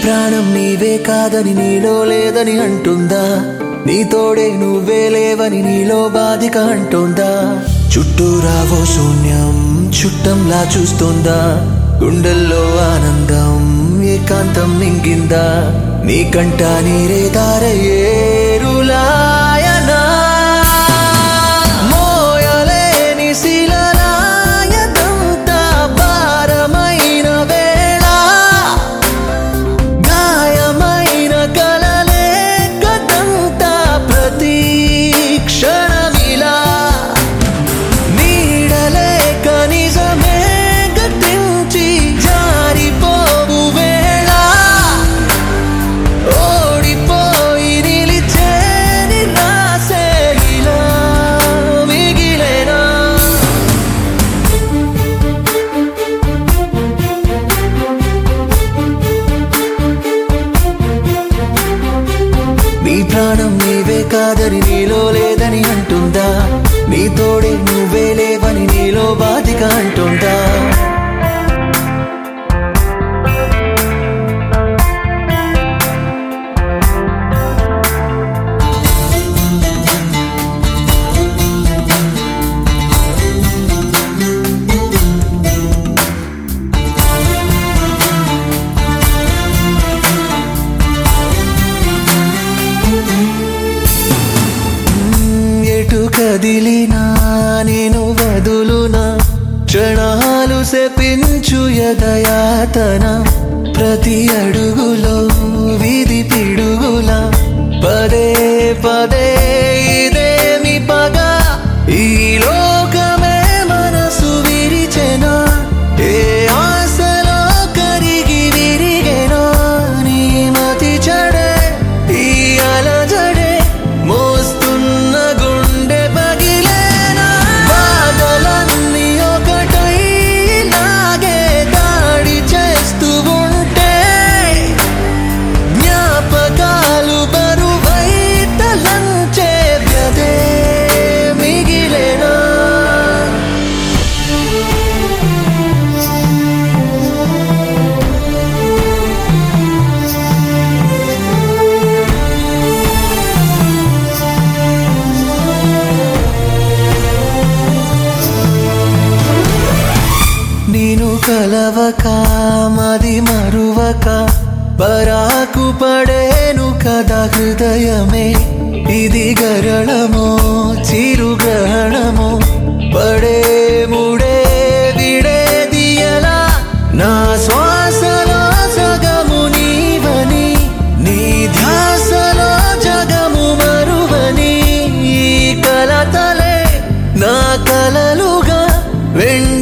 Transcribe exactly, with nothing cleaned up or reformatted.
ప్రాణం నీవే కాదని నీలో లేదని అంటుందా, నీ తోడే నువ్వే లేవని నీలో బాధిక అంటుందా. చుట్టూ రావో శూన్యం చుట్టంలా చూస్తుందా, గుండెల్లో ఆనందం ఏకాంతం మింగిందా. నీకంట నీరే దారయేరులాయనా మోయలేని శిలలాయదంతా భారమైన వేళ, గాయమైన కలలే కదంతా ప్రతి క్షణమిలా. నీడలే కనిజమే గతించి జారిపోవు వేళ, ఓడిపోయి నిలిచే నిరాశే ఇలా మిగిలేనా. నీ ప్రాణం నీవే కాదని నీలో లేదని అంటుందా, నీ తోడే నువ్వే లేవని నీలో బాధిక అంటుందా. ఎటు కదిలినా నేను వదులునా, క్షణాలు శపించు యదయాతన. ప్రతి అడుగులో విధి పిడుగులా, పదే పదే ఇదేమి పగ. ఈ లోకమే మనసు విరిచెనా, ఏ ఆశలో కరిగి విరిగెనా. నీ మతి చెడే ఈ అలజడే మోస్తున్న గుండె పగిలేనా. బాధలన్నీ ఒకటై లాగే దాడి చేస్తూ ఉంటే, జ్ఞాపకాలు బరువై తలంచే వ్యధే మిగిలేనా. నేను కలవక మది మరువక పరాకు పడేను కదా హృదయమే. ఇది గరళమో చిరుగ్రహణమో, పడే ముడే విడేది ఎలా. నా శ్వాసలో సగము నీవని, నీ ధ్యాసలో జగము మరువని. ఈ కలతలే నా కలలుగా వెంట